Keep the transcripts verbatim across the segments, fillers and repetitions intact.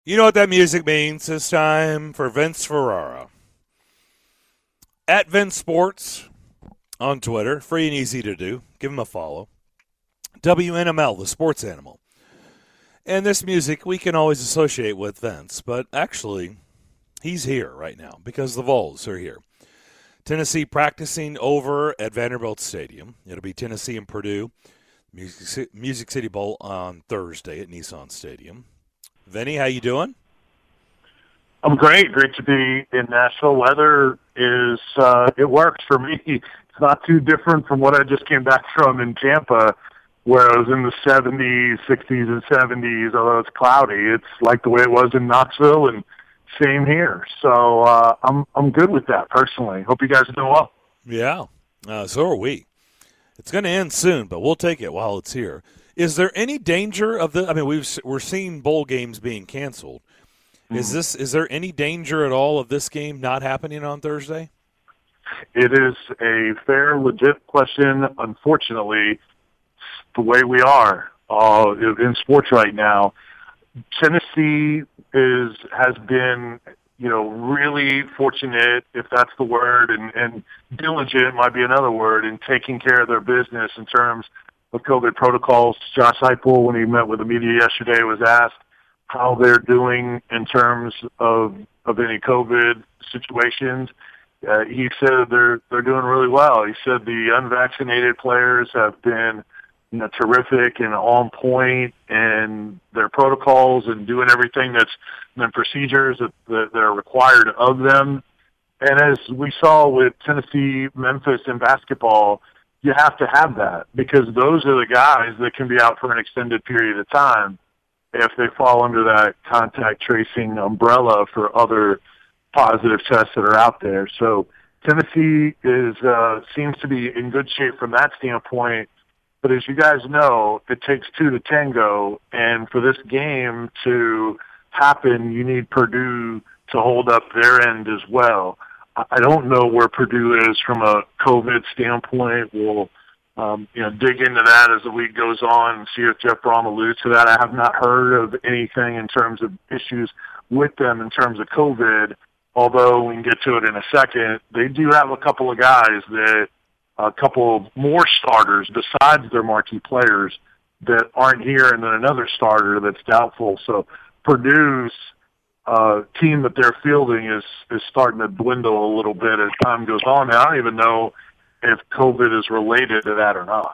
You know what that music means? It's time for Vince Ferrara. At Vince Sports on Twitter. Free and easy to do. Give him a follow. W N M L, the sports animal. And this music we can always associate with Vince, but actually, he's here right now because the Vols are here. Tennessee practicing over at Vanderbilt Stadium. It'll be Tennessee and Purdue. Music City Bowl on Thursday at Nissan Stadium. Vinny, how you doing? I'm great. Great to be in Nashville. Weather is, uh, it works for me. It's not too different from what I just came back from in Tampa, where I was in the seventies, sixties, and seventies, although it's cloudy. It's like the way it was in Knoxville, and same here. So uh, I'm I'm good with that, personally. Hope you guys are doing well. Yeah, uh, so are we. It's going to end soon, but we'll take it while it's here. Is there any danger of the? I mean, we've we're seeing bowl games being canceled. Mm-hmm. Is this? Is there any danger at all of this game not happening on Thursday? It is a fair, legit question. Unfortunately, the way we are uh, in sports right now, Tennessee is has been, you know, really fortunate, if that's the word, and, and diligent might be another word, in taking care of their business in terms of COVID protocols. Josh Heupel, when he met with the media yesterday, was asked how they're doing in terms of of any COVID situations. Uh, he said they're they're doing really well. He said the unvaccinated players have been, you know, terrific and on point, and their protocols and doing everything that's the procedures that, that are required of them. And as we saw with Tennessee, Memphis in basketball, you have to have that because those are the guys that can be out for an extended period of time if they fall under that contact tracing umbrella for other positive tests that are out there. So Tennessee is uh, seems to be in good shape from that standpoint. But as you guys know, it takes two to tango, and for this game to happen, you need Purdue to hold up their end as well. I don't know where Purdue is from a COVID standpoint. We'll um, you know, dig into that as the week goes on and see if Jeff Brom alludes to that. I have not heard of anything in terms of issues with them in terms of COVID, although we can get to it in a second. They do have a couple of guys that a couple of more starters besides their marquee players that aren't here, and then another starter that's doubtful. So Purdue's uh, team that they're fielding is, is starting to dwindle a little bit as time goes on. Now, I don't even know if COVID is related to that or not.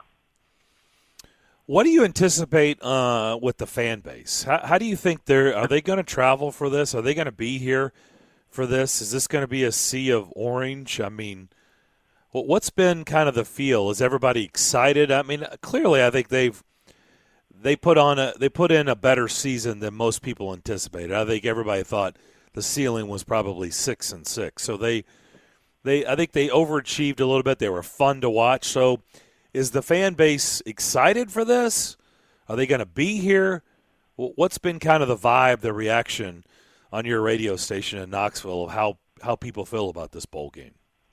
What do you anticipate uh, with the fan base? How, how do you think they're – are they going to travel for this? Are they going to be here for this? Is this going to be a sea of orange? I mean – what's been kind of the feel? Is everybody excited? I mean, clearly, I think they've they put on a they put in a better season than most people anticipated. I think everybody thought the ceiling was probably six and six. So they they I think they overachieved a little bit. They were fun to watch. So is the fan base excited for this? Are they going to be here? What's been kind of the vibe, the reaction on your radio station in Knoxville of how how people feel about this bowl game?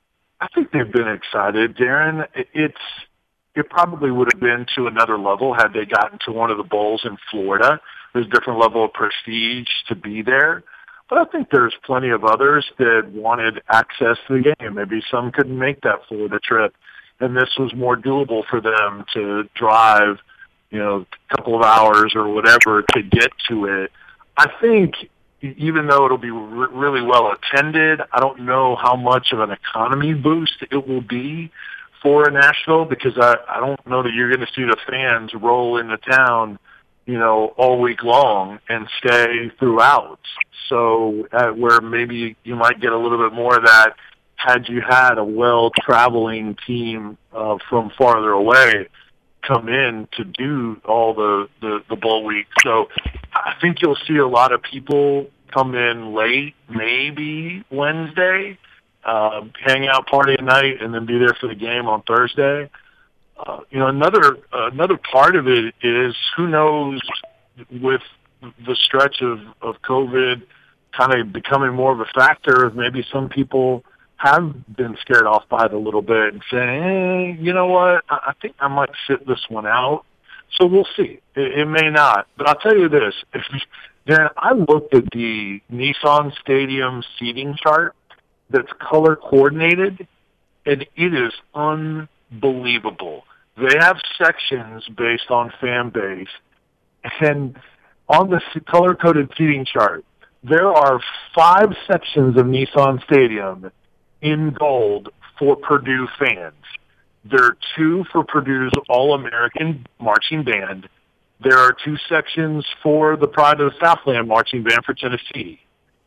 I think they've been excited, Darren. It's it probably would have been to another level had they gotten to one of the bowls in Florida. There's a different level of prestige to be there. But I think there's plenty of others that wanted access to the game. Maybe some couldn't make that Florida trip, and this was more doable for them to drive, you know, a couple of hours or whatever to get to it. I think even though it'll be re- really well attended, I don't know how much of an economy boost it will be for Nashville because I, I don't know that you're going to see the fans roll into town, you know, all week long and stay throughout. So uh, where maybe you might get a little bit more of that had you had a well-traveling team uh, from farther away come in to do all the, the, the bowl week. So I think you'll see a lot of people come in late, maybe Wednesday, uh, hang out, party at night, and then be there for the game on Thursday. Uh, you know, another uh, another part of it is who knows with the stretch of, of COVID kind of becoming more of a factor, maybe some people have been scared off by it a little bit and saying, hey, you know what, I, I think I might sit this one out. So we'll see. It, it may not. But I'll tell you this, if Dan, I looked at the Nissan Stadium seating chart that's color coordinated, and it is unbelievable. They have sections based on fan base, and on the color-coded seating chart, there are five sections of Nissan Stadium in gold for Purdue fans. There are two for Purdue's All-American Marching Band. There are two sections for the Pride of the Southland Marching Band for Tennessee.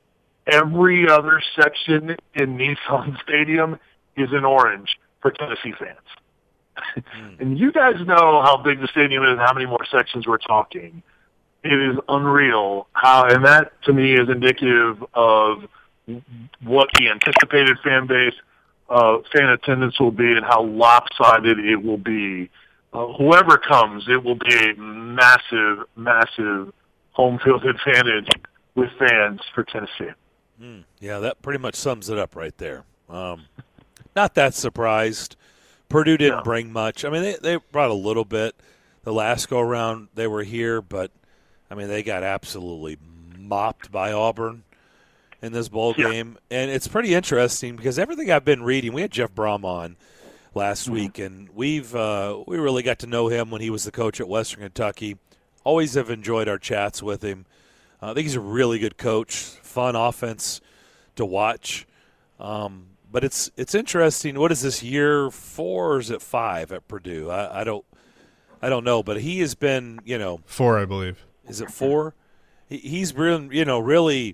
Every other section in Nissan Stadium is in orange for Tennessee fans. Mm. And you guys know how big the stadium is and how many more sections we're talking. It is unreal how, and that to me is indicative of what the anticipated fan base, uh, fan attendance will be and how lopsided it will be. Uh, whoever comes, it will be a massive, massive home field advantage with fans for Tennessee. Mm, yeah, that pretty much sums it up right there. Um, not that surprised. Purdue didn't no. bring much. I mean, they, they brought a little bit. The last go-around, they were here, but, I mean, they got absolutely mopped by Auburn in this bowl yeah. game. And it's pretty interesting because everything I've been reading, we had Jeff Brom on last mm-hmm. week, and we've uh, we really got to know him when he was the coach at Western Kentucky. Always have enjoyed our chats with him. Uh, I think he's a really good coach, fun offense to watch. Um, but it's it's interesting. What is this, year four or is it five at Purdue? I, I don't I don't know, but he has been, you know, four, I believe. Is it four? He, he's been, you know, really.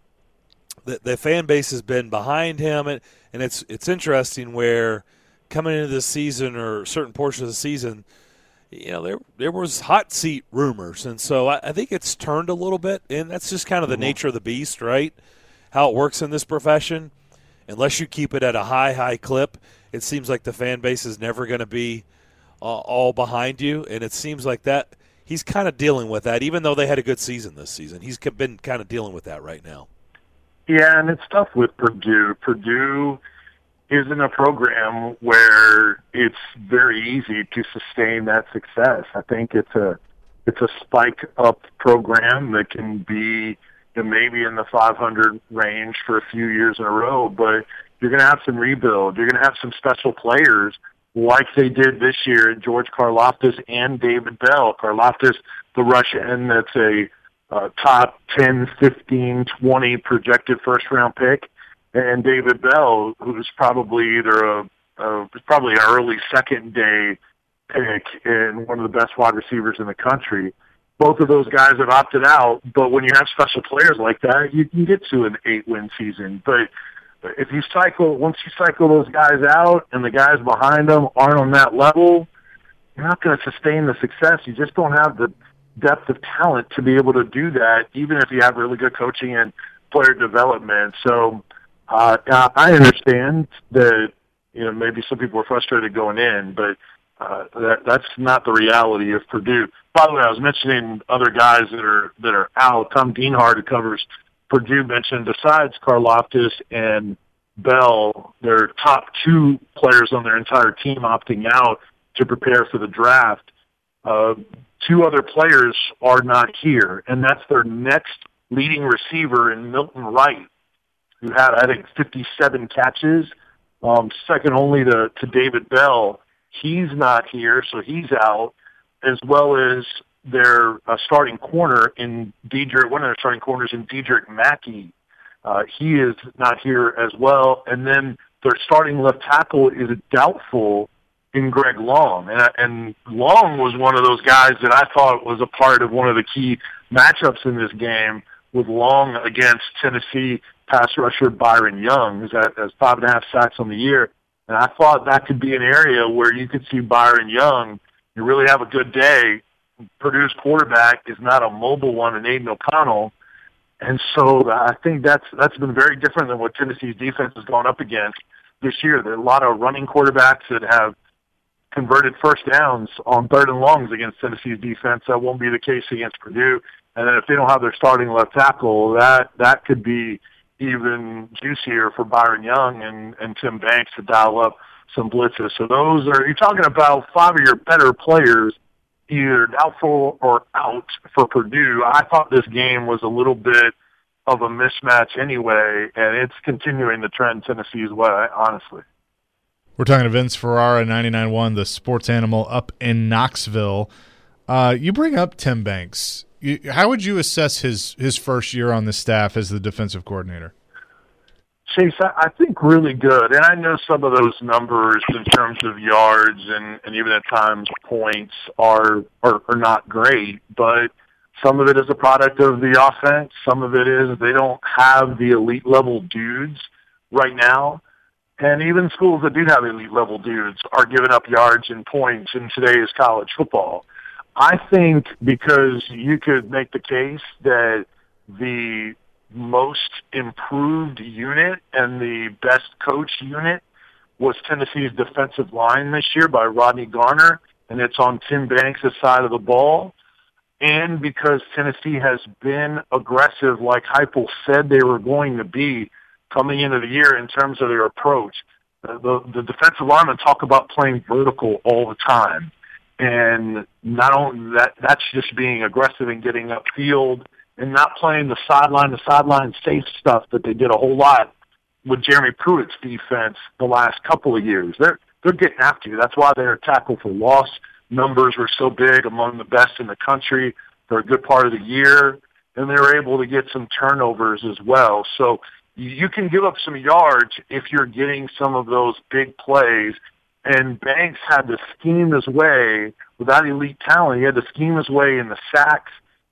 The, the fan base has been behind him, and, and it's it's interesting where coming into this season or certain portions of the season, you know, there there was hot seat rumors, and so I, I think it's turned a little bit, and that's just kind of the nature of the beast, right? How it works in this profession. Unless you keep it at a high, high clip, it seems like the fan base is never going to be uh, all behind you, and it seems like that he's kind of dealing with that, even though they had a good season this season. He's been kind of dealing with that right now. Yeah, and it's tough with Purdue. Purdue is in a program where it's very easy to sustain that success. I think it's a it's a spike up program that can be, you know, maybe in the five hundred range for a few years in a row, but you're going to have some rebuild. You're going to have some special players like they did this year in George Karlaftis and David Bell. Karlaftis, the Russian, that's a uh, top ten, fifteen, twenty projected first-round pick, and David Bell, who's probably either a, a probably an early second-day pick and one of the best wide receivers in the country. Both of those guys have opted out, but when you have special players like that, you can get to an eight-win season. But if you cycle, once you cycle those guys out and the guys behind them aren't on that level, you're not going to sustain the success. You just don't have the depth of talent to be able to do that, even if you have really good coaching and player development. So uh, I understand that, you know, maybe some people are frustrated going in, but uh, that, that's not the reality of Purdue. By the way, I was mentioning other guys that are that are out. Tom Dienhart, who covers Purdue, mentioned besides Karlaftis and Bell, their top two players on their entire team opting out to prepare for the draft. Uh, two other players are not here, and that's their next leading receiver in Milton Wright, who had, I think, fifty-seven catches, um, second only to, to David Bell. He's not here, so he's out, as well as their uh, starting corner in Dedrick, one of their starting corners in Dedrick Mackey. Uh, he is not here as well. And then their starting left tackle is doubtful in Greg Long. And, and Long was one of those guys that I thought was a part of one of the key matchups in this game, with Long against Tennessee pass rusher Byron Young, who's at, has five and a half sacks on the year. And I thought that could be an area where you could see Byron Young, you really have a good day. Purdue's quarterback is not a mobile one in Aiden O'Connell. And so I think that's that's been very different than what Tennessee's defense has gone up against this year. There are a lot of running quarterbacks that have converted first downs on third and longs against Tennessee's defense. That won't be the case against Purdue. And then if they don't have their starting left tackle, that that could be even juicier for Byron Young and, and Tim Banks to dial up some blitzes. So those are, you're talking about five of your better players either doubtful or out for Purdue. I thought this game was a little bit of a mismatch anyway, and it's continuing the trend Tennessee's way, honestly. We're talking to Vince Ferrara, ninety-nine point one, the sports animal up in Knoxville. Uh, you bring up Tim Banks. You, how would you assess his, his first year on the staff as the defensive coordinator? Chase, I think really good. And I know some of those numbers in terms of yards and, and even at times points are, are are not great, but some of it is a product of the offense. Some of it is they don't have the elite level dudes right now. And even schools that do have elite level dudes are giving up yards and points in today's college football. I think because you could make the case that the most improved unit and the best coached unit was Tennessee's defensive line this year by Rodney Garner, and it's on Tim Banks' side of the ball. And because Tennessee has been aggressive like Heupel said they were going to be coming into the year in terms of their approach. The, the, the defensive linemen talk about playing vertical all the time. And not only that, that's just being aggressive and getting upfield and not playing the sideline to sideline safe stuff that they did a whole lot with Jeremy Pruitt's defense the last couple of years. They're they're getting after you. That's why their tackle for loss numbers were so big, among the best in the country for a good part of the year, and they were able to get some turnovers as well. So you can give up some yards if you're getting some of those big plays. And Banks had to scheme his way without elite talent. He had to scheme his way in the sacks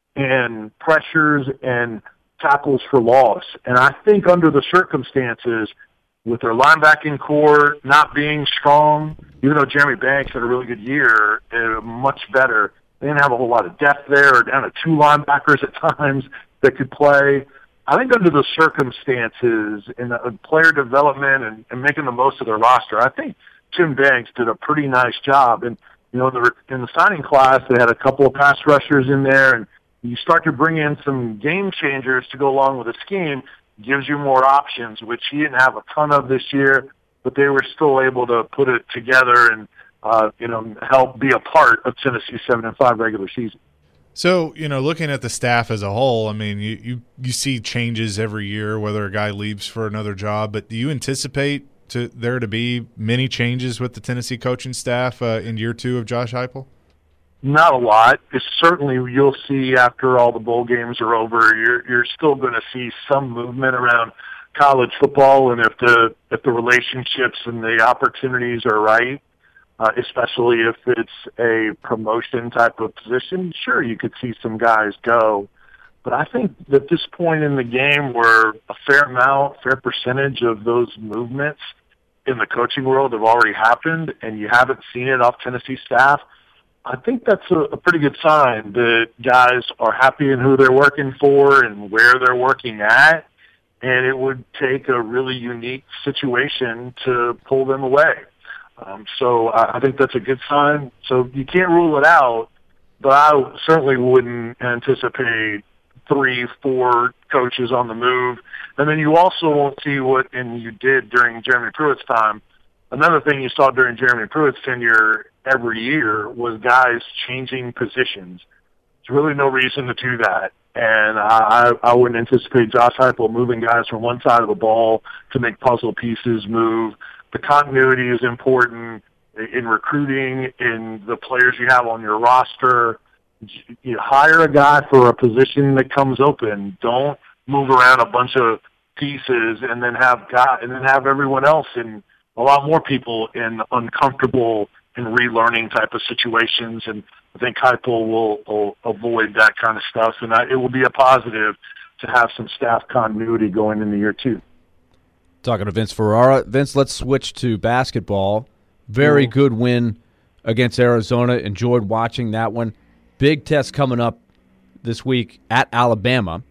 and pressures and tackles for loss. And I think under the circumstances, with their linebacking core not being strong, even though Jeremy Banks had a really good year, uh, much better, they didn't have a whole lot of depth there, or down to two linebackers at times that could play. I think under the circumstances in the player development and, and making the most of their roster, I think Tim Banks did a pretty nice job. And, you know, in the, in the signing class, they had a couple of pass rushers in there, and you start to bring in some game changers to go along with the scheme, gives you more options, which he didn't have a ton of this year, but they were still able to put it together and, uh, you know, help be a part of Tennessee's seven and five regular season. So, you know, looking at the staff as a whole, I mean, you, you, you see changes every year, whether a guy leaves for another job, but do you anticipate to there to be many changes with the Tennessee coaching staff uh, in year two of Josh Heupel? Not a lot. It's certainly you'll see after all the bowl games are over, you're you're still going to see some movement around college football, and if the if the relationships and the opportunities are right, uh, especially if it's a promotion type of position, sure you could see some guys go. But I think at this point in the game, where a fair amount, fair percentage of those movements in the coaching world have already happened, and you haven't seen it off Tennessee staff, I think that's a, a pretty good sign that guys are happy in who they're working for and where they're working at, and it would take a really unique situation to pull them away. Um, so I, I think that's a good sign. So you can't rule it out, but I certainly wouldn't anticipate three, four coaches on the move. And then you also won't see what, and you did during Jeremy Pruitt's time, another thing you saw during Jeremy Pruitt's tenure every year was guys changing positions. There's really no reason to do that. And I, I wouldn't anticipate Josh Heupel moving guys from one side of the ball to make puzzle pieces move. The continuity is important in recruiting, in the players you have on your roster. You hire a guy for a position that comes open. Don't move around a bunch of pieces and then have guy, and then have everyone else in a lot more people in uncomfortable and relearning type of situations. And I think Heupel will, will avoid that kind of stuff, and I, it will be a positive to have some staff continuity going into year two. Talking to Vince Ferrara. Vince, let's switch to basketball. Very mm-hmm. good win against Arizona. Enjoyed watching that one. Big test coming up this week at Alabama.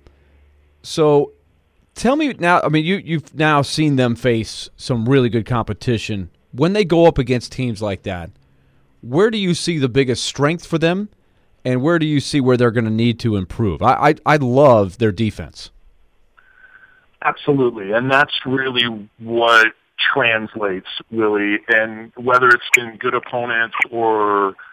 So tell me now, I mean, you, you've now seen them face some really good competition. When they go up against teams like that, where do you see the biggest strength for them, and where do you see where they're going to need to improve? I, I, I love their defense. Absolutely, and that's really what translates, really, and whether it's been good opponents or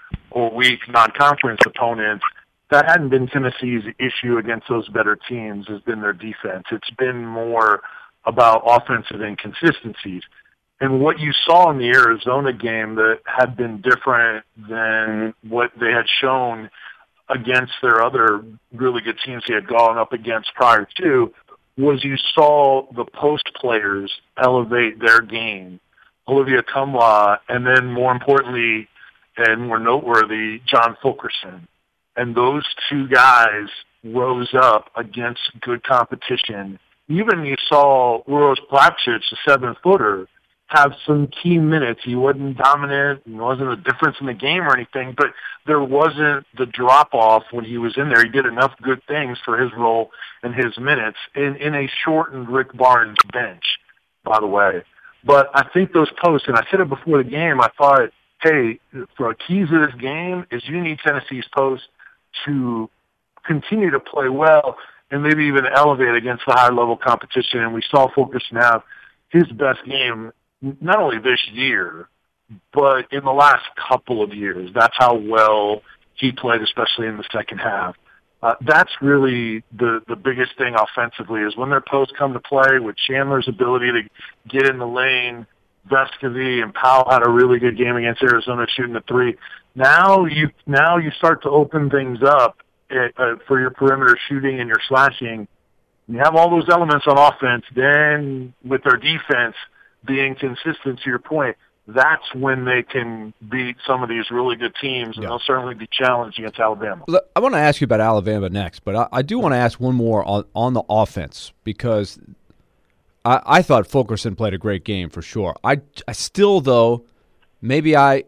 or weak non-conference opponents, that hadn't been Tennessee's issue against those better teams. Has been their defense. It's been more about offensive inconsistencies. And what you saw in the Arizona game that had been different than what they had shown against their other really good teams he had gone up against prior to was you saw the post players elevate their game. Olivia Kumwa, and then more importantly and more noteworthy, John Fulkerson. And those two guys rose up against good competition. Even you saw Uros Plavšić, the seven-footer, have some key minutes. He wasn't dominant. There wasn't a difference in the game or anything, but there wasn't the drop-off when he was in there. He did enough good things for his role and his minutes in, in a shortened Rick Barnes bench, by the way. But I think those posts, and I said it before the game, I thought, hey, for a keys of this game is you need Tennessee's posts to continue to play well and maybe even elevate against the high-level competition. And we saw Fulkerson have his best game not only this year, but in the last couple of years. That's how well he played, especially in the second half. Uh, that's really the, the biggest thing offensively is when their posts come to play with Chandler's ability to get in the lane. Vescovy and Powell had a really good game against Arizona shooting the three. Now you now you start to open things up at, uh, for your perimeter shooting and your slashing. You have all those elements on offense. Then with their defense being consistent, to your point, that's when they can beat some of these really good teams, and yeah. they'll certainly be challenged against Alabama. I want to ask you about Alabama next, but I, I do want to ask one more on, on the offense because I, I thought Fulkerson played a great game for sure. I, I still, though, maybe I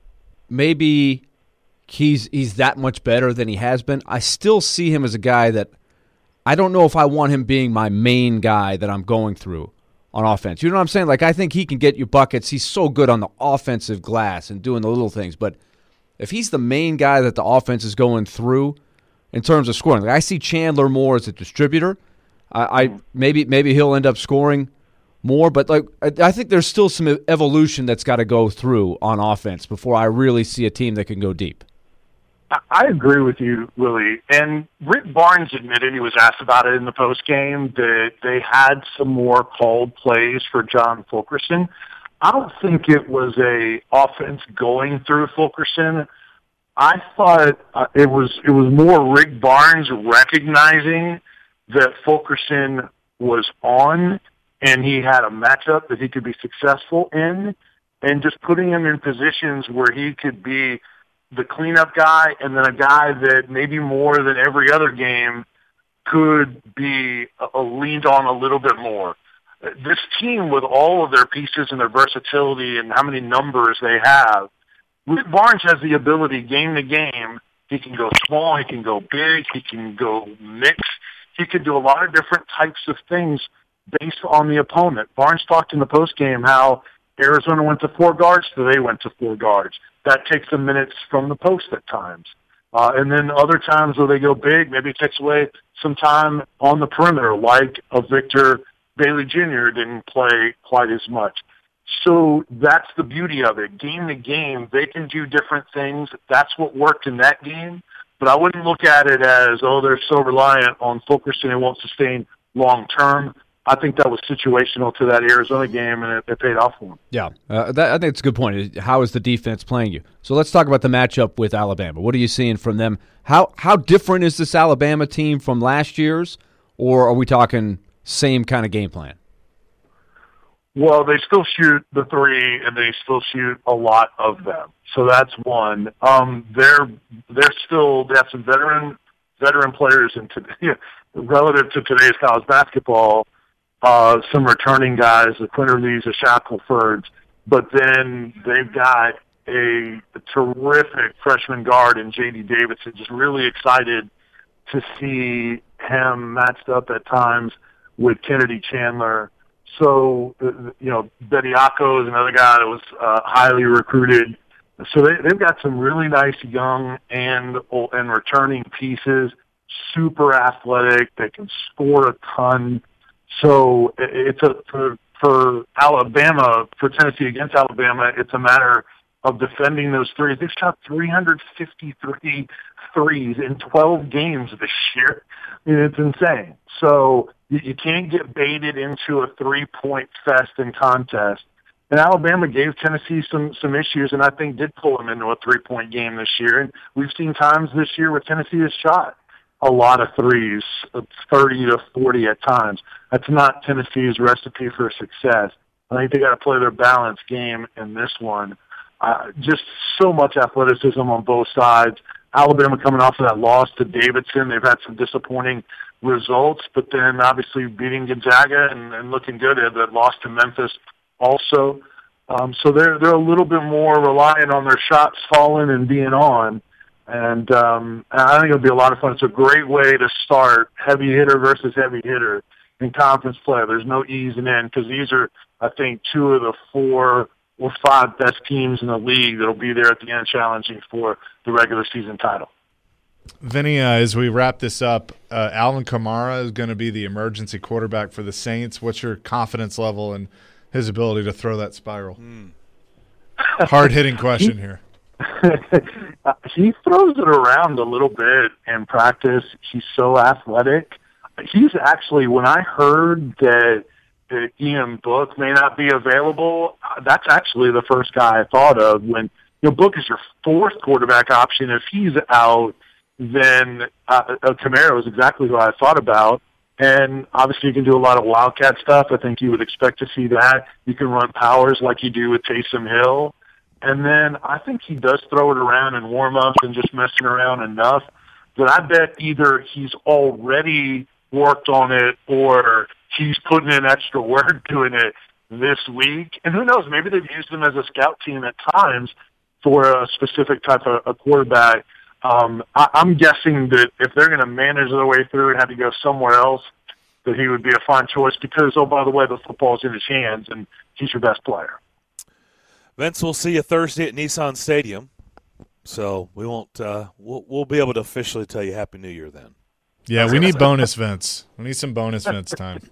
maybe he's he's that much better than he has been. I still see him as a guy that I don't know if I want him being my main guy that I'm going through on offense. You know what I'm saying? Like, I think he can get you buckets. He's so good on the offensive glass and doing the little things. But if he's the main guy that the offense is going through in terms of scoring, like I see Chandler more as a distributor. I, I maybe maybe he'll end up scoring more, but like I, I think there's still some evolution that's got to go through on offense before I really see a team that can go deep. I agree with you, Willie. And Rick Barnes admitted, he was asked about it in the postgame, that they had some more called plays for John Fulkerson. I don't think it was a offense going through Fulkerson. I thought uh, it was it was more Rick Barnes recognizing that Fulkerson was on and he had a matchup that he could be successful in, and just putting him in positions where he could be the cleanup guy, and then a guy that maybe more than every other game could be uh, leaned on a little bit more. This team, with all of their pieces and their versatility and how many numbers they have, Rick Barnes has the ability game to game. He can go small, he can go big, he can go mix. He can do a lot of different types of things based on the opponent. Barnes talked in the postgame how Arizona went to four guards, so they went to four guards. That takes some minutes from the post at times. Uh, and then other times where they go big, maybe it takes away some time on the perimeter, like a Victor Bailey Junior didn't play quite as much. So that's the beauty of it. Game to game, they can do different things. That's what worked in that game. But I wouldn't look at it as, oh, they're so reliant on Fulkerson and won't sustain long term. I think that was situational to that Arizona game, and it, it paid off for them. Yeah, uh, that, I think it's a good point. How is the defense playing you? So let's talk about the matchup with Alabama. What are you seeing from them? How how different is this Alabama team from last year's, or are we talking same kind of game plan? Well, they still shoot the three, and they still shoot a lot of them. So that's one. Um, they're they're still they have some veteran veteran players in today, relative to today's college basketball. Uh, some returning guys, the Quinterleys, the Shacklefords, but then they've got a, a terrific freshman guard in J D Davidson. Just really excited to see him matched up at times with Kennedy Chandler. So, uh, you know, Bediako is another guy that was uh, highly recruited. So they, they've got some really nice young and and returning pieces, super athletic. They can score a ton. So it's a for, for Alabama, for Tennessee against Alabama, it's a matter of defending those threes. They've shot three hundred fifty-three threes in twelve games this year. I mean, it's insane. So you, you can't get baited into a three-point fest and contest. And Alabama gave Tennessee some some issues, and I think did pull them into a three-point game this year. And we've seen times this year where Tennessee has shot a lot of threes, thirty to forty at times. That's not Tennessee's recipe for success. I think they got to play their balanced game in this one. Uh, just so much athleticism on both sides. Alabama coming off of that loss to Davidson. They've had some disappointing results, but then obviously beating Gonzaga and, and looking good. They had that loss to Memphis also. Um, so they're they're a little bit more reliant on their shots falling and being on. And um, I think it'll be a lot of fun. It's a great way to start heavy hitter versus heavy hitter in conference play. There's no easing in because these are, I think, two of the four or five best teams in the league that'll be there at the end challenging for the regular season title. Vinny, uh, as we wrap this up, uh, Alvin Kamara is going to be the emergency quarterback for the Saints. What's your confidence level in his ability to throw that spiral? Mm. Hard-hitting question here. He throws it around a little bit in practice. He's so athletic. He's actually, when I heard that uh, Ian Book may not be available, that's actually the first guy I thought of. When you know, Book is your fourth quarterback option. If he's out, then uh, uh, Kamara is exactly who I thought about. And obviously you can do a lot of wildcat stuff. I think you would expect to see that. You can run powers like you do with Taysom Hill. And then I think he does throw it around in warm-ups and just messing around enough that I bet either he's already worked on it or he's putting in extra work doing it this week. And who knows, maybe they've used him as a scout team at times for a specific type of a quarterback. Um, I, I'm guessing that if they're going to manage their way through and have to go somewhere else, that he would be a fine choice because, oh, by the way, the football's in his hands and he's your best player. Vince, we'll see you Thursday at Nissan Stadium, so we won't. Uh, we'll we'll be able to officially tell you Happy New Year then. Yeah, we need bonus Vince. We need some bonus Vince time.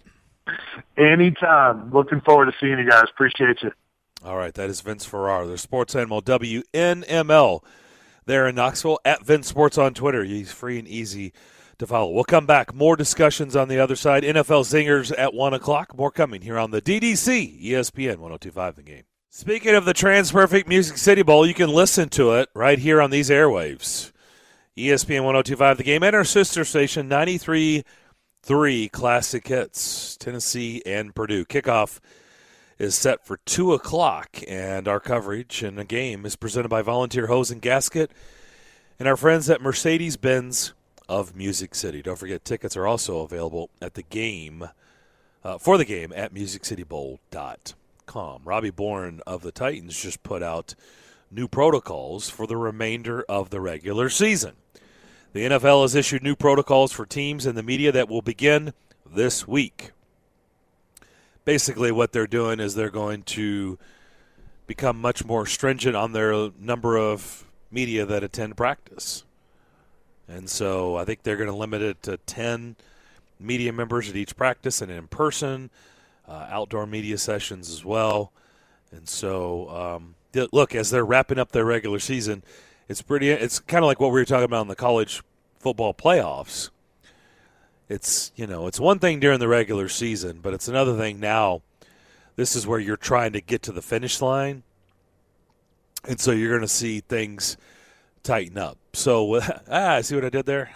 Anytime. Looking forward to seeing you guys. Appreciate you. All right, that is Vince Ferrara, the sports animal W N M L there in Knoxville at Vince Sports on Twitter. He's free and easy to follow. We'll come back. More discussions on the other side. N F L Zingers at one o'clock. More coming here on the D D C E S P N one oh two point five The Game. Speaking of the TransPerfect Music City Bowl, you can listen to it right here on these airwaves. E S P N one oh two point five The Game and our sister station ninety-three point three Classic Hits, Tennessee and Purdue. Kickoff is set for two o'clock, and our coverage and the game is presented by Volunteer Hose and Gasket and our friends at Mercedes-Benz of Music City. Don't forget, tickets are also available at the game, uh, for the game at music city bowl dot com. Robbie Bourne of the Titans just put out new protocols for the remainder of the regular season. The N F L has issued new protocols for teams and the media that will begin this week. Basically, what they're doing is they're going to become much more stringent on their number of media that attend practice. And so I think they're going to limit it to ten media members at each practice and in person, uh, outdoor media sessions as well. And so, um, th- look, as they're wrapping up their regular season, it's pretty. It's kind of like what we were talking about in the college football playoffs. It's, you know, it's one thing during the regular season, but it's another thing now. This is where you're trying to get to the finish line, and so you're going to see things tighten up. So, ah, see what I did there?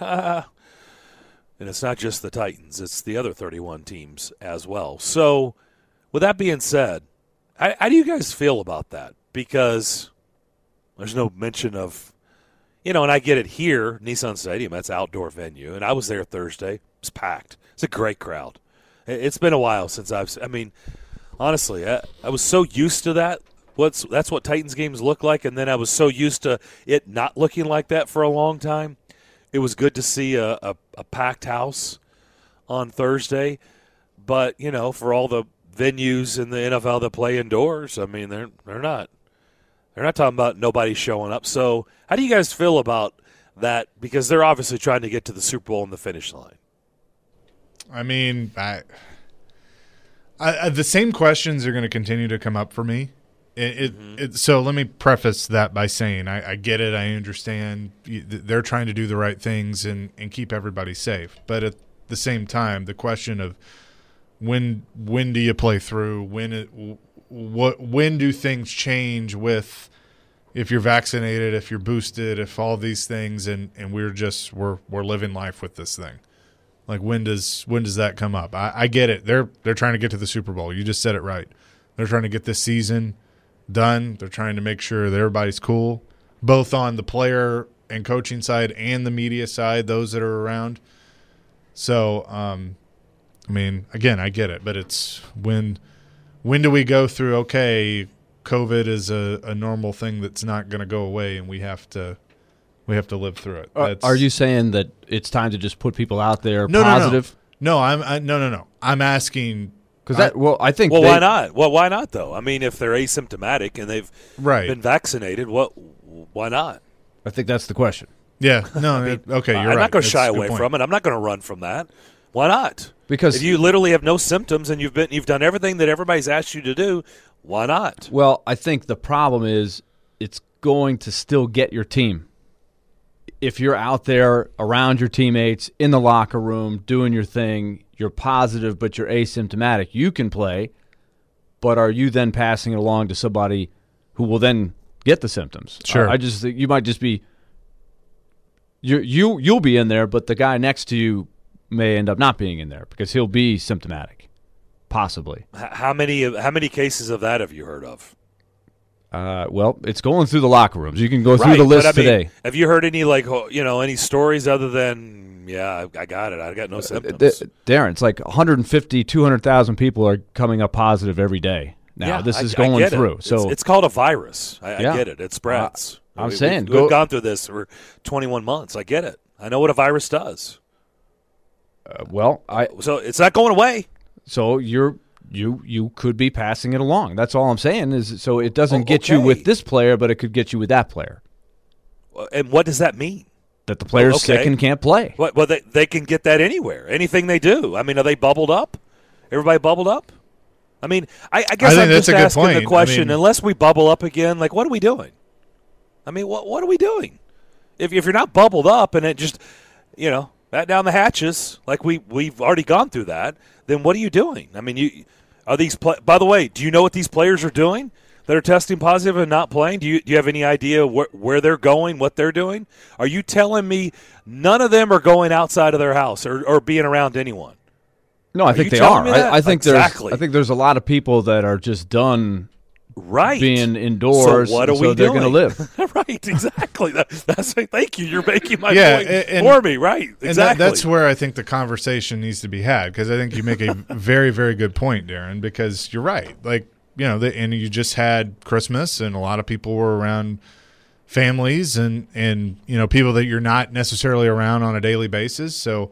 And it's not just the Titans. It's the other thirty-one teams as well. So, with that being said, how, how do you guys feel about that? Because there's no mention of, you know, and I get it here, Nissan Stadium, that's an outdoor venue, and I was there Thursday. It's packed. It's a great crowd. It's been a while since I've, I mean, honestly, I, I was so used to that. What's That's what Titans games look like, and then I was so used to it not looking like that for a long time. It was good to see a, a, a packed house on Thursday, but, you know, for all the venues in the N F L that play indoors, I mean, they're they're not they're not talking about nobody showing up. So how do you guys feel about that? Because they're obviously trying to get to the Super Bowl and the finish line. I mean, I, I, the same questions are going to continue to come up for me It, it, Mm-hmm. it, so let me preface that by saying I, I get it. I understand. They're trying to do the right things and, and keep everybody safe. But at the same time, the question of when when do you play through? When it, what when do things change with if you're vaccinated, if you're boosted, if all these things, and, and we're just we're we're living life with this thing. Like when does when does that come up? I, I get it. They're they're trying to get to the Super Bowl. You just said it right. They're trying to get this season done. They're trying to make sure that everybody's cool, both on the player and coaching side and the media side, those that are around. So, um, I mean, again, I get it, but it's when when do we go through, okay, COVID is a, a normal thing that's not going to go away, and we have to we have to live through it. Are, That's, are you saying that it's time to just put people out there no, positive? No, no, no. No, I'm I, no, no, no. I'm asking Because that, well, I think. Well, they, why not? Well, why not though? I mean, if they're asymptomatic and they've right. been vaccinated, what? Why not? I think that's the question. Yeah, no, I mean, okay, you're I'm right. not going to That's shy a good away point. from it. I'm not going to run from that. Why not? Because if you literally have no symptoms and you've been you've done everything that everybody's asked you to do, why not? Well, I think the problem is it's going to still get your team. If you're out there around your teammates in the locker room doing your thing, you're positive but you're asymptomatic, you can play, but are you then passing it along to somebody who will then get the symptoms? Sure. I just think you might just be you you you'll be in there, but the guy next to you may end up not being in there because he'll be symptomatic, possibly. H- How many how many cases of that have you heard of? Uh, well, it's going through the locker rooms. You can go through Right, the list but I mean, today. Have you heard any like ho- you know any stories other than yeah I, I got it I got no symptoms? Uh, Darren, it's like one hundred fifty, two hundred thousand people are coming up positive every day. Now Yeah, this I- is I going get it. through. It's- So it's, called a virus. I, Yeah. I get it. It spreads. I'm We- saying, we've, go- we've gone through this for twenty-one months. I get it. I know what a virus does. uh, well, I So it's not going away. so you're you you could be passing it along. That's all I'm saying is so it doesn't Oh, get you okay. with this player, but it could get you with that player. And what does that mean? That the player's okay. sick and can't play. What, well, they they can get that anywhere. Anything they do. I mean, are they bubbled up? Everybody bubbled up? I mean, I, I guess I think I'm that's just a good asking point. the I question. mean- unless we bubble up again, like what are we doing? I mean, what what are we doing? If if you're not bubbled up and it just, you know, bat down the hatches, like we we've already gone through that, then what are you doing? I mean, you are these. Play, by the way, do you know what these players are doing that are testing positive and not playing? Do you do you have any idea wh- where they're going, what they're doing? Are you telling me none of them are going outside of their house or, or being around anyone? No, I Are think you they telling are. me that? I, I think Exactly. there's I think there's a lot of people that are just done Right. being indoors. So what are and we so they're doing? going to live. Right, exactly. That, that's thank you. You're making my Yeah, point and- and- for me. Right, exactly. And that, that's where I think the conversation needs to be had because I think you make a very, very good point, Darren, because you're right. Like, you know, the, and you just had Christmas and a lot of people were around families and, and, you know, people that you're not necessarily around on a daily basis. So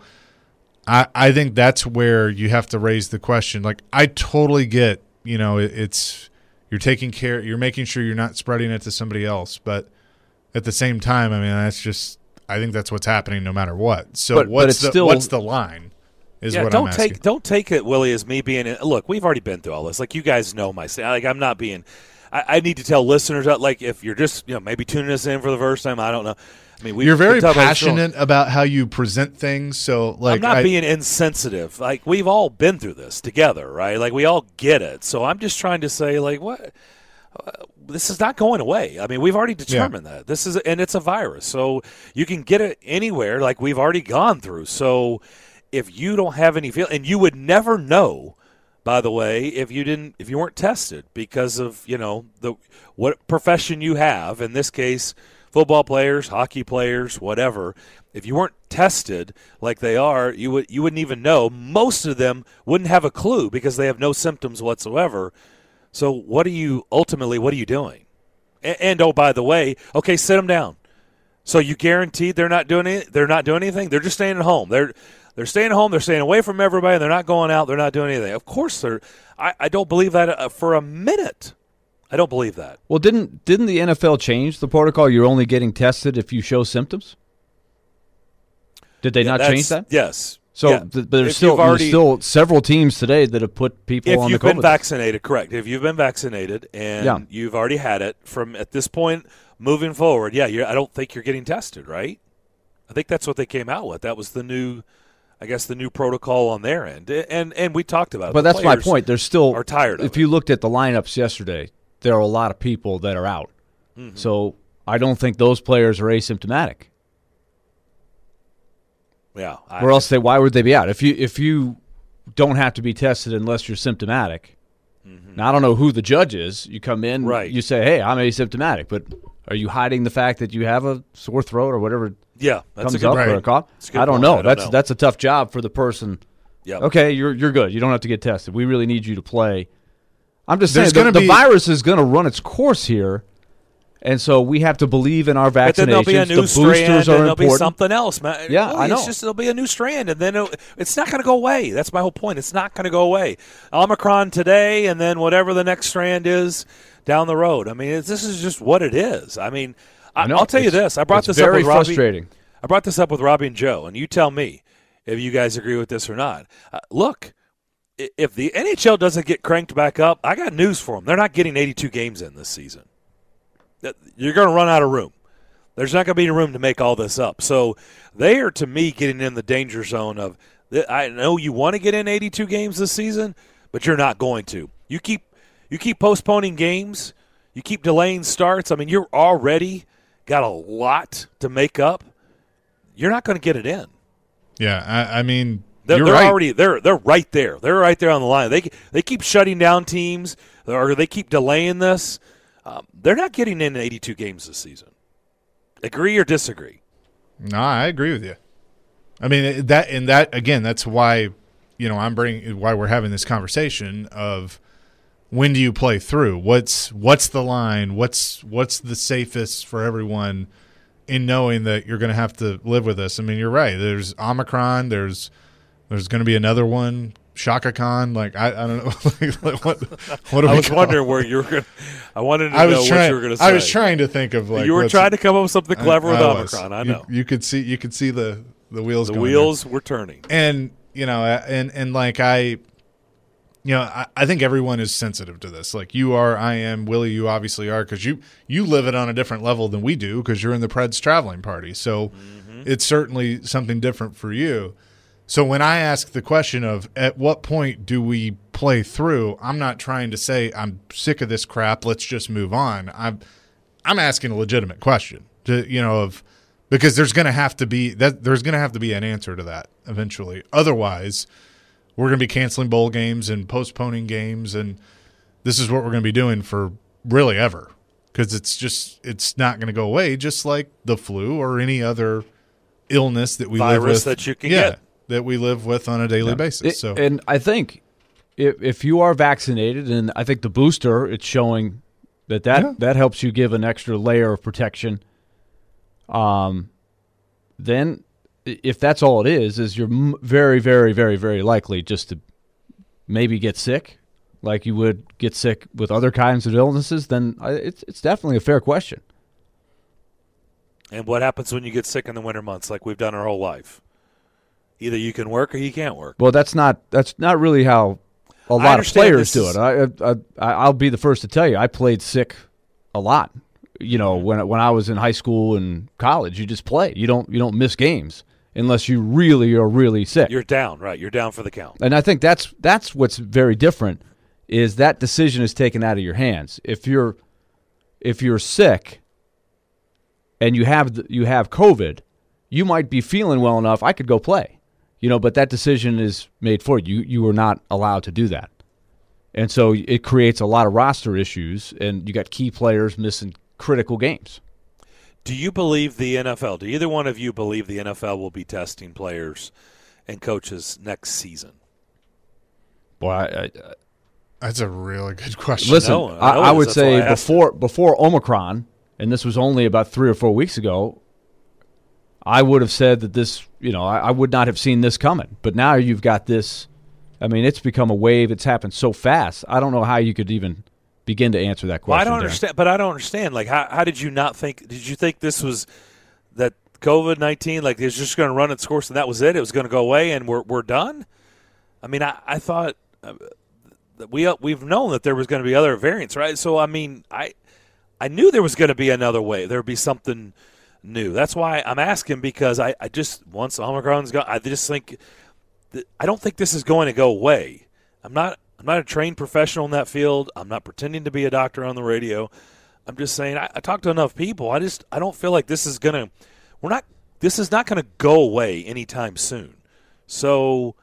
I, I think that's where you have to raise the question. Like, I totally get, you know, it, it's you're taking care, you're making sure you're not spreading it to somebody else. But at the same time, I mean, that's just, I think that's what's happening no matter what. So But- but what's it's the still- what's the line? Is yeah, what don't I'm asking. take don't take it, Willie, as me being. Look, we've already been through all this. Like you guys know my. Like I'm not being. I, I need to tell listeners that. Like if you're just you know maybe tuning us in for the first time, I don't know. I mean, we You're very talked about this earlier. passionate about how you present things. So like, I'm not I, being insensitive. Like we've all been through this together, right? Like we all get it. So I'm just trying to say, like, what? Uh, this is not going away. I mean, we've already determined that this is, and it's a virus, so you can get it anywhere. Like we've already gone through. So if you don't have any feel, and you would never know, by the way, if you didn't, if you weren't tested because of you know the what profession you have. In this case, football players, hockey players, whatever. If you weren't tested like they are, you would you wouldn't even know. Most of them wouldn't have a clue because they have no symptoms whatsoever. So what are you ultimately? What are you doing? And, and oh, by the way, okay, sit them down. So you guaranteed they're not doing it. They're not doing anything. They're just staying at home. They're they're staying at home. They're staying away from everybody. They're not going out. They're not doing anything. Of course, they're. I, I don't believe that uh, for a minute. I don't believe that. Well, didn't didn't the N F L change the protocol? You're only getting tested if you show symptoms. Did they Yeah, not that's- change that? Yes. So Yeah. th- there's If still you've already- there's still several teams today that have put people If on you've the COVID been list. vaccinated, correct. If you've been vaccinated and Yeah. you've already had it, from at this point moving forward, yeah, you're, I don't think you're getting tested, right? I think that's what they came out with. That was the new, I guess, the new protocol on their end. And and we talked about it. But The that's my players point. There's still are tired of If it. you looked at the lineups yesterday, there are a lot of people that are out. Mm-hmm. So I don't think those players are asymptomatic. Yeah. I, Or else they why would they be out? If you if you don't have to be tested unless you're symptomatic. Mm-hmm. Now I don't know who the judge is. You come in, Right. you say, "Hey, I'm asymptomatic," but are you hiding the fact that you have a sore throat or whatever yeah, that's comes a good up point. or a cough? That's a good I don't point. know. I don't that's know. that's a tough job for the person. Yep. Okay, you're you're good. You don't have to get tested. We really need you to play. I'm just saying There's the, gonna the be- virus is going to run its course here, and so we have to believe in our vaccinations. But then there'll be a new the strand, boosters and are there'll important. be something else, man. Yeah, Really, I know. It's just there'll be a new strand, and then it'll, it's not going to go away. That's my whole point. It's not going to go away. Omicron today, and then whatever the next strand is down the road. I mean, it's, this is just what it is. I mean, I, I know. I'll tell you It's- this. I brought it's this up very with Robbie. frustrating. I brought this up with Robbie and Joe, and you tell me if you guys agree with this or not. Uh, look, i- if the N H L doesn't get cranked back up, I got news for them. They're not getting eighty-two games in this season. That- You're going to run out of room. There's not going to be room to make all this up. So they are, to me, getting in the danger zone of, I know you want to get in eighty-two games this season, but you're not going to. You keep you keep postponing games. You keep delaying starts. I mean, you're already got a lot to make up. You're not going to get it in. Yeah, I, I mean, They're, you're they're right. already they're they're right there. They're right there on the line. They they keep shutting down teams, or they keep delaying this. Um, they're not getting in eighty-two games this season. Agree or disagree? No, I agree with you. I mean that, and that again, that's why you know I'm bringing why we're having this conversation of when do you play through? What's what's the line? What's what's the safest for everyone in knowing that you're going to have to live with this? I mean, you're right. There's Omicron. There's there's going to be another one. Shaka Khan. Like I, I don't know. like, what what do I we was call wondering where you were going. I wanted to I know was trying. what you were going to say. I was trying to think of like you were what's- trying to come up with something clever with I was. Omicron. I You- know You, could see you could see the the wheels. the going wheels were turning. there. And you know, and and like I, you know, I, I think everyone is sensitive to this. Like you are, I am, Willie. You obviously are because you you live it on a different level than we do because you're in the Preds traveling party. So Mm-hmm. it's certainly something different for you. So when I ask the question of at what point do we play through, I'm not trying to say I'm sick of this crap. Let's just move on. I'm I'm asking a legitimate question to you know of because there's going to have to be that there's going to have to be an answer to that eventually. Otherwise, we're going to be canceling bowl games and postponing games, and this is what we're going to be doing for really ever because it's just it's not going to go away. Just like the flu or any other illness that we live Virus with that you can yeah, get. that we live with on a daily basis. It- So and I think if if you are vaccinated, and I think the booster, it's showing that that, Yeah. that helps you give an extra layer of protection. Um, then i- if that's all it is, is you're m- very, very, very, very likely just to maybe get sick, like you would get sick with other kinds of illnesses. Then I, it's it's definitely a fair question. And what happens when you get sick in the winter months, like we've done our whole life? Either you can work or you can't work. Well, that's not that's not really how a I lot of understand players do this it. I, I, I I'll be the first to tell you, I played sick a lot. You know, when when I was in high school and college, you just play. You don't you don't miss games unless you really are really sick. You're down, right? You're down for the count. And I think that's that's what's very different is that decision is taken out of your hands. If you're if you're sick and you have the, you have COVID, you might be feeling well enough. I could go play, you know. But that decision is made for you. You you are not allowed to do that, and so it creates a lot of roster issues. And you got key players missing critical games. Do you believe the N F L? Do either one of you believe the N F L will be testing players and coaches next season? Boy, I, I, that's a really good question. listen, know, I, I know I it is. would That's why say I asked before before Omicron, and this was only about three or four weeks ago, I would have said that this, you know, I, I would not have seen this coming. But now you've got this. I mean, it's become a wave. It's happened so fast. I don't know how you could even begin to answer that question. Well, I don't Darren. understand, but I don't understand. Like, how, how did you not think? Did you think this was that COVID nineteen, like it's just going to run its course and that was it? It was going to go away and we're we're done? I mean, I, I thought uh, that we, uh, we've known that there was going to be other variants, right? So, I mean, I I knew there was going to be another way. There would be something new. That's why I'm asking, because I, I just, once Omicron's gone, I just think, that, I don't think this is going to go away. I'm not I'm not a trained professional in that field. I'm not pretending to be a doctor on the radio. I'm just saying, I, I talk to enough people. I just, I don't feel like this is going to, we're not, this is not going to go away anytime soon. So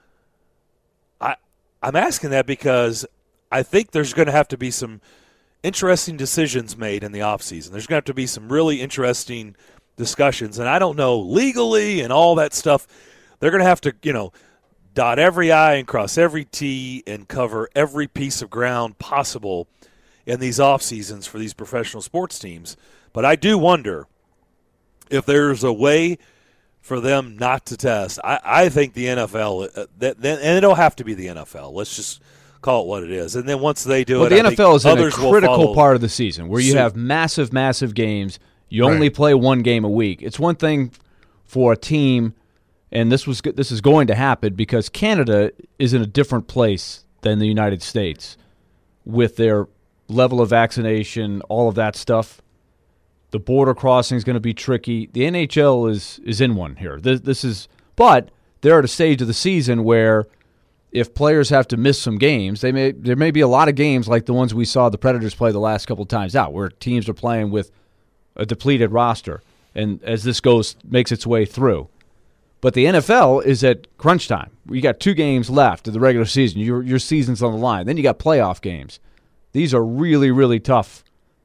I, I'm asking that because I think there's going to have to be some interesting decisions made in the offseason. There's going to have to be some really interesting discussions. And I don't know, legally and all that stuff, they're going to have to, you know, dot every I and cross every T and cover every piece of ground possible in these off seasons for these professional sports teams. But I do wonder if there's a way for them not to test. I, I think the N F L, uh, that, and it'll have to be the N F L. Let's just call it what it is. And then once they do well, it, the I N F L think is in a others will critical follow part of the season where you suit. have massive, massive games. You only Right. play one game a week. It's one thing for a team, and this was this is going to happen because Canada is in a different place than the United States with their level of vaccination, all of that stuff. The border crossing is going to be tricky. The N H L is is in one here. This, this is, but they're at a stage of the season where if players have to miss some games, they may there may be a lot of games like the ones we saw the Predators play the last couple of times out, where teams are playing with a depleted roster, and as this goes makes its way through. But the N F L is at crunch time. You got two games left of the regular season. Your your season's on the line. Then you got playoff games. These are really, really tough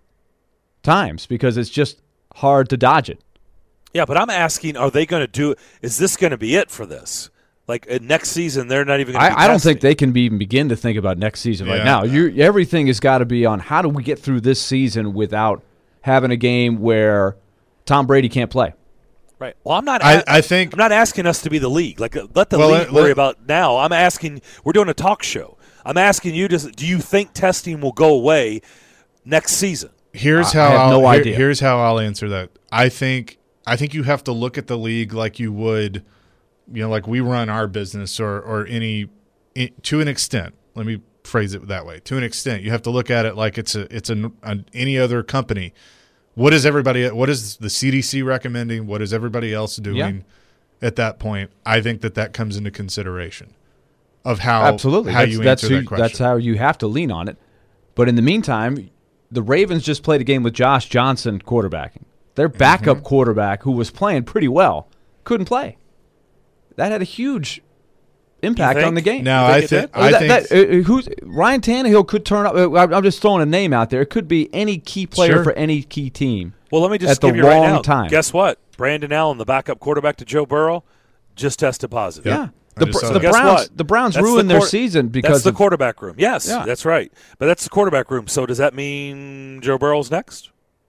times because it's just hard to dodge it. Yeah, but I'm asking, are they going to do – is this going to be it for this? Like, uh, next season, they're not even going to be I, I don't think testing. they can be, even begin to think about next season right Yeah. now. You Everything has got to be on how do we get through this season without having a game where Tom Brady can't play. Right. Well, I'm not. I, a- I think I'm not asking us to be the league. Like, uh, let the Well, league let- worry let- about now. I'm asking. We're doing a talk show. I'm asking you. Does do you think testing will go away next season? here's I how have I'll, no here- idea. here's how I'll answer that. I think I think you have to look at the league like you would, you know, like we run our business or or any i- to an extent. Let me phrase it that way. To an extent, you have to look at it like it's a it's a, an any other company. What is everybody? What is the C D C recommending? What is everybody else doing? Yeah. At that point, I think that that comes into consideration of how Absolutely. how that's, you that's answer who- that question. That's how you have to lean on it. But in the meantime, the Ravens just played a game with Josh Johnson quarterbacking. Their backup Mm-hmm. quarterback, who was playing pretty well, couldn't play. That had a huge impact think? on the game. Now You I think it think did? I that, think that, uh, who's Ryan Tannehill could turn up. uh, I'm just throwing a name out there. It could be any key player Sure. for any key team. Well, let me just At the give you right wrong now. time. Guess what? Brandon Allen, the backup quarterback to Joe Burrow, just tested positive. Yeah. I The, just Br- saw the that. Guess Browns what? the Browns That's ruined the their quar- season because that's the of, quarterback room. Yes, Yeah. that's right. But that's the quarterback room. So does that mean Joe Burrow's next?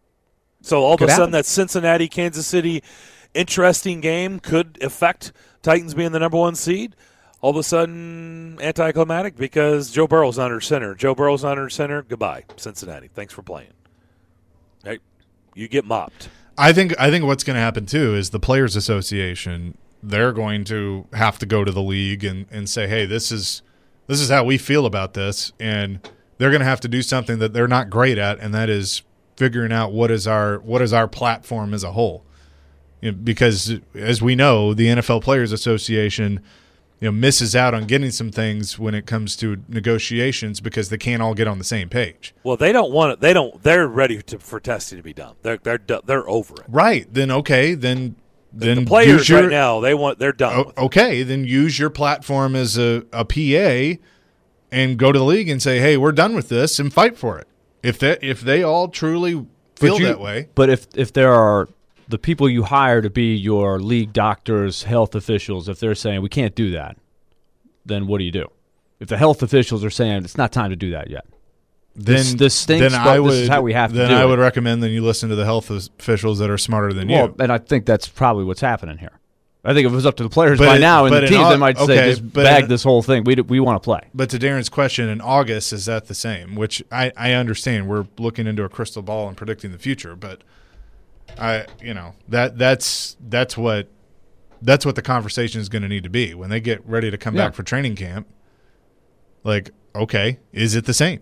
So all Could of a sudden, happen. that Cincinnati Kansas City interesting game could affect Titans being the number one seed. All of a sudden, anticlimactic because Joe Burrow's under center. Joe Burrow's under center. Goodbye, Cincinnati. Thanks for playing. Right? You get mopped. I think I think what's going to happen too is the Players Association, they're going to have to go to the league and, and say, hey, this is this is how we feel about this, and they're going to have to do something that they're not great at, and that is figuring out what is our what is our platform as a whole. You know, because as we know, the N F L Players Association, you know, misses out on getting some things when it comes to negotiations because they can't all get on the same page. Well, they don't want it. They don't. They're ready to, for testing to be done. They're they're do- they're over it. Right. Then okay, then then The players use your, right now, they want. They're done. O- with it. okay, then use your platform as a, a P A and go to the league and say, hey, we're done with this, and fight for it. If they, if they all truly feel But you- that way. But if if there are the people you hire to be your league doctors, health officials, if they're saying we can't do that, then what do you do? If the health officials are saying it's not time to do that yet, Then, This- this stinks, then but I this would, is how we have to then do I it. would recommend that you listen to the health officials that are smarter than well, you. and I think that's probably what's happening here. I think if it was up to the players But by it- now and but the in teams, Au- they might say okay, just but bag in- this whole thing. We d- we want to play. But to Darren's question, in August, is that the same? Which I, I understand. We're looking into a crystal ball and predicting the future. But I you know that that's that's what that's what the conversation is going to need to be when they get ready to come Yeah. back for training camp. Like, okay, is it the same?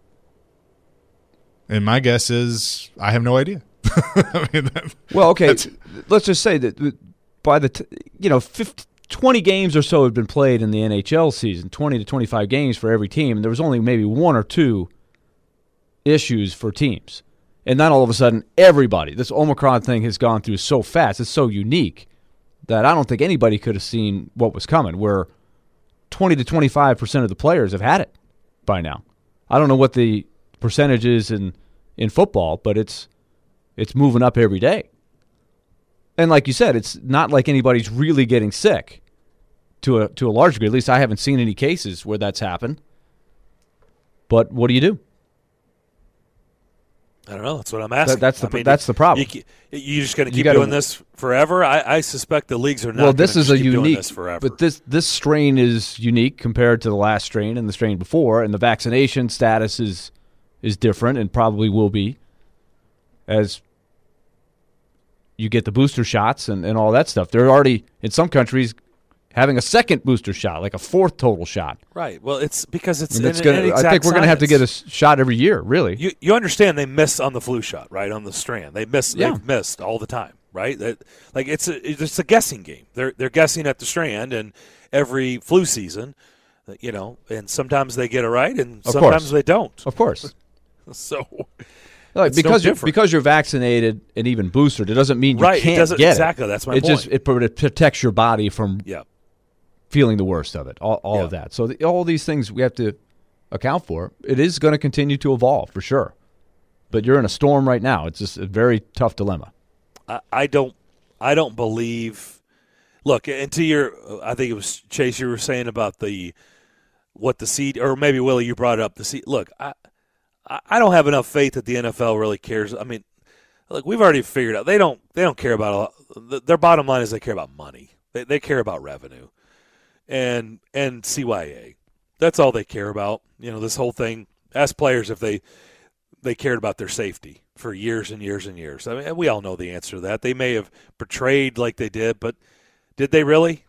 And my guess is I have no idea. I mean, that, Well, okay, that's- let's just say that by the t- you know fifty, twenty games or so have been played in the N H L season, twenty to twenty-five games for every team, and there was only maybe one or two issues for teams. And then all of a sudden, everybody, this Omicron thing has gone through so fast, it's so unique that I don't think anybody could have seen what was coming, where twenty to twenty-five percent of the players have had it by now. I don't know what the percentage is in, in football, but it's it's moving up every day. And like you said, it's not like anybody's really getting sick to a to a large degree. At least I haven't seen any cases where that's happened. But what do you do? I don't know. That's what I'm asking. That- that's the I mean, that's the problem. You, you just going to You keep gotta- doing this forever? I, I suspect the leagues are not. well, this gonna is just a keep doing unique, this forever. but this this strain is unique compared to the last strain and the strain before, and the vaccination status is is different and probably will be as you get the booster shots and, and all that stuff. They're already in some countries having a second booster shot, like a fourth total shot. right. Well, it's because it's. And an, it's gonna, an I think exact we're going to have to get a science. s- shot every year, really. You you understand they miss on the flu shot, right? On the strand, they miss. Yeah. They've missed all the time, right? That, like it's a it's a guessing game. They're they're guessing at the strand, and every flu season, you know, and sometimes they get it right, and Of sometimes course. they don't. Of course. So Like, It's no because you're, different. because you're vaccinated and even boosted, it doesn't mean you Right, it can't doesn't- get exactly, it. that's my it just point. it, pr- it protects your body from yeah, feeling the worst of it, all, all of Yeah. that. So the, all these things we have to account for. It is going to continue to evolve for sure, but you're in a storm right now. It's just a very tough dilemma. I, I don't I don't believe. Look, and to your, I think it was Chase. You were saying about the what the seed, or maybe Willie, you brought up the seed. Look, I I I don't have enough faith that the N F L really cares. I mean, look, we've already figured out they don't they don't care about a, their bottom line is they care about money. They they care about revenue, and and C Y A. That's all they care about. You know, this whole thing. Ask players if they they cared about their safety for years and years and years. I mean, we all know the answer to that. They may have portrayed like they did, but did they really?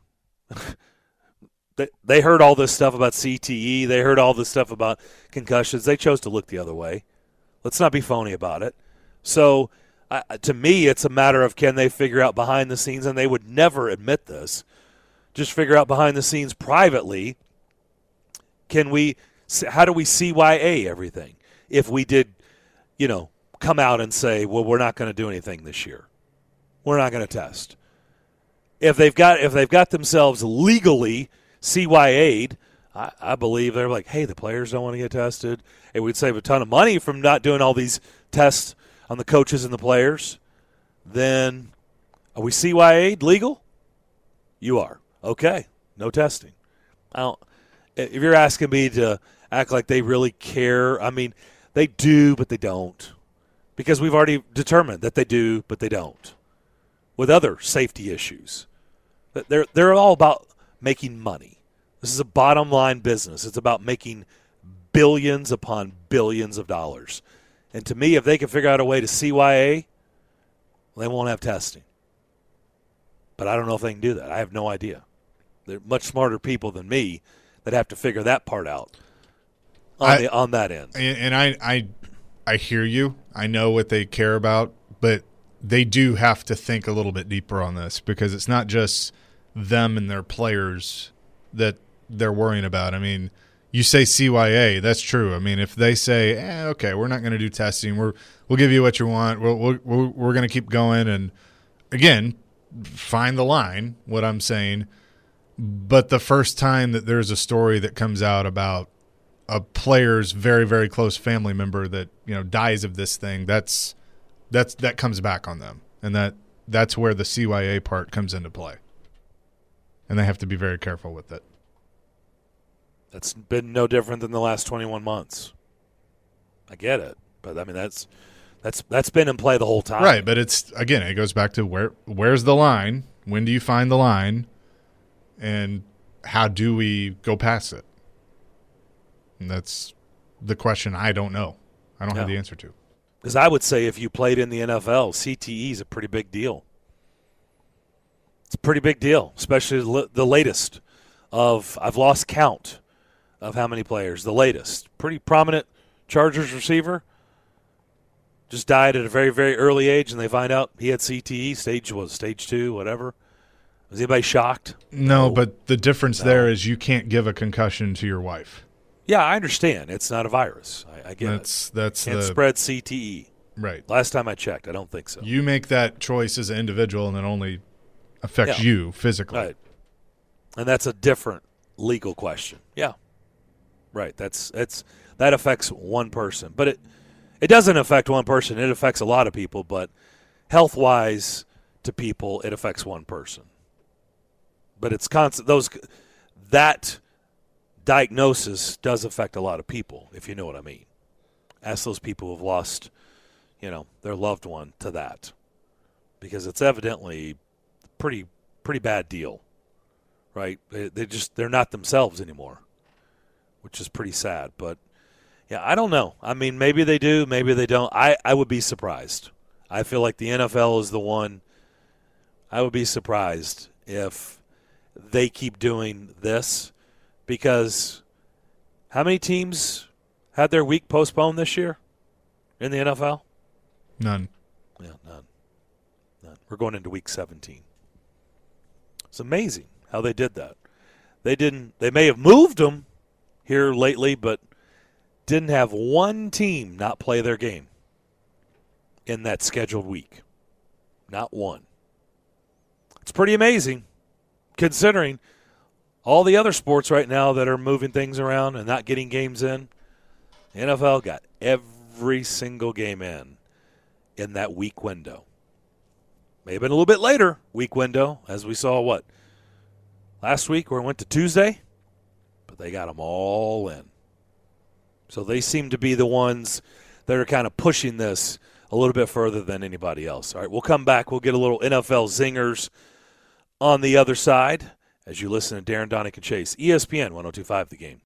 they, they heard all this stuff about C T E. They heard all this stuff about concussions. They chose to look the other way. Let's not be phony about it. So, uh, to me, it's a matter of can they figure out behind the scenes, and they would never admit this, just figure out behind the scenes privately, can we, how do we C Y A everything? If we did, you know, come out and say, well, we're not going to do anything this year. We're not going to test. If they've got if they've got themselves legally C Y A'd, I, I believe they're like, hey, the players don't want to get tested. And we'd save a ton of money from not doing all these tests on the coaches and the players. Then are we C Y A'd legal? You are. Okay. No testing. I don't, if you're asking me to act like they really care, I mean, they do, but they don't. Because we've already determined that they do, but they don't. With other safety issues. They're, they're all about making money. This is a bottom line business. It's about making billions upon billions of dollars. And to me, if they can figure out a way to C Y A, they won't have testing. But I don't know if they can do that. I have no idea. They're much smarter people than me that have to figure that part out on, I- the, on that end. And, and I, I, I hear you. I know what they care about, but they do have to think a little bit deeper on this because it's not just them and their players that they're worrying about. I mean, you say C Y A, that's true. I mean, if they say, eh, okay, we're not going to do testing, we're we'll give you what you want, we'll, we'll, we're we're going to keep going, and again, find the line. What I'm saying, but the first time that there's a story that comes out about a player's very, very close family member that, you know, dies of this thing, that's that's that comes back on them. And that that's where the C Y A part comes into play. And they have to be very careful with it. That's been no different than the last twenty-one months. I get it, but I mean that's that's that's been in play the whole time. Right, but it's again, it goes back to where where's the line? When do you find the line? And how do we go past it? And that's the question I don't know. I don't have Yeah. the answer to. Because I would say if you played in the N F L, C T E is a pretty big deal. It's a pretty big deal, especially the latest of, I've lost count of how many players. The latest. Pretty prominent Chargers receiver. Just died at a very, very early age, and they find out he had C T E, stage was stage two, whatever. Was anybody shocked? No, no. But the difference no. there is you can't give a concussion to your wife. Yeah, I understand. It's not a virus. I, I get that's, it. That's Can't the, spread C T E. Right. Last time I checked, I don't think so. You make that choice as an individual, and it only affects yeah. you physically. Right. And that's a different legal question. Yeah. Right. That's it's that affects one person, but it it doesn't affect one person. It affects a lot of people, but health-wise to people, it affects one person. But it's constant. Those that diagnosis does affect a lot of people, if you know what I mean. Ask those people who've lost, you know, their loved one to that, because it's evidently pretty pretty bad deal, right? They, they just they're not themselves anymore, which is pretty sad. But yeah, I don't know. I mean, maybe they do, maybe they don't. I, I would be surprised. I feel like the N F L is the one. I would be surprised if they keep doing this, because how many teams had their week postponed this year in the N F L? None. Yeah, none. None. We're going into week seventeen. It's amazing how they did that. They didn't. They may have moved them here lately, but didn't have one team not play their game in that scheduled week. Not one. It's pretty amazing, considering all the other sports right now that are moving things around and not getting games in. The N F L got every single game in in that week window. May have been a little bit later week window, as we saw, what, last week where it went to Tuesday? But they got them all in. So they seem to be the ones that are kind of pushing this a little bit further than anybody else. All right, we'll come back. We'll get a little N F L zingers on the other side as you listen to Darren, Donick, and Chase. E S P N one oh two point five The Game.